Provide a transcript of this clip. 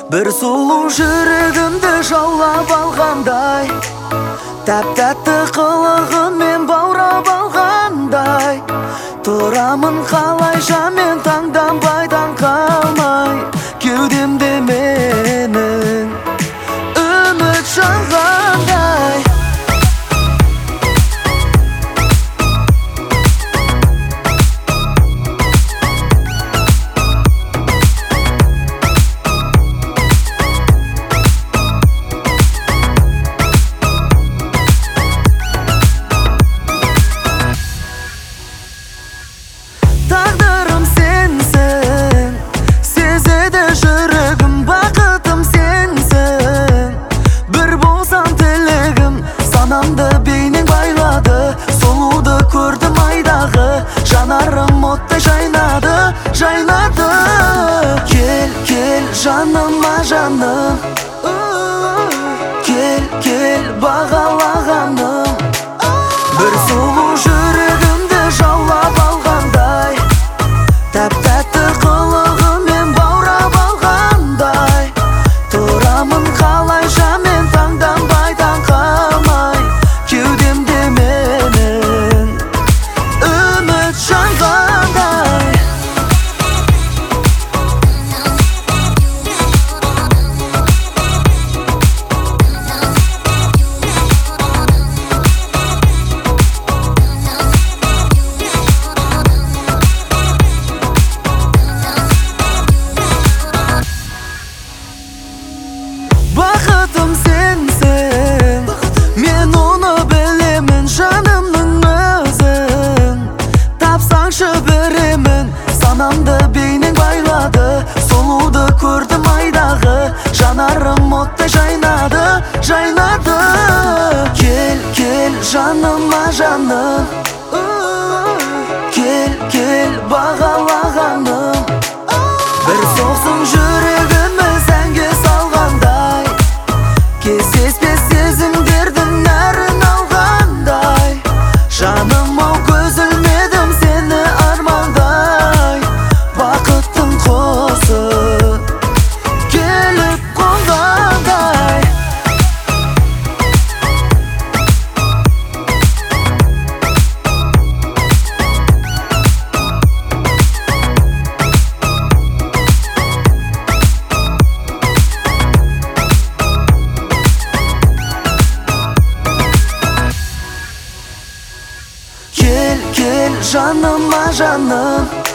Bir sulu жүрегімді жаулап алғандай, тәп-тәтті қылығын мен баурап алғандай, тұрамын қалайша мен таңданбайдан қалмай, кеудемде менің үміт жанғандай. Тағдырым сенсің, сезеді жүрегім, бақытым сенсің. Бір болсам тілегім, санамды бейнең байлады, сұлуды көрдім айдағы, жанарым оттай жайнады, жайнады. Кел, кел жаныма жаным, кел, кел бағалағаным. Бір сұлу жүрегімді жаулап алғандай, тәп-тәтті қылығымен баурап алғандай, тұрамын қалайша мен таңданбайдан қалмай, кеудемде менің үміт жанғандай. Бақытым сенсің, мен оны білемін, жанымның өзің. Тапсаңшы беремін, санамды бейнең байлады, сұлуды көрдім айдағы, жанарым оттай жайнады, жайнады. Кел, кел жаныма жаным, кел, кел бағалағаным. Бір соқсын жүрегіміз әнге салғандай, кездеспес сезімдердің нәрін алғандай. Жаным ау көз ілмедім сені армандай, бақыттың құсы келіп қонғандай. Кел, кел жаныма жаным,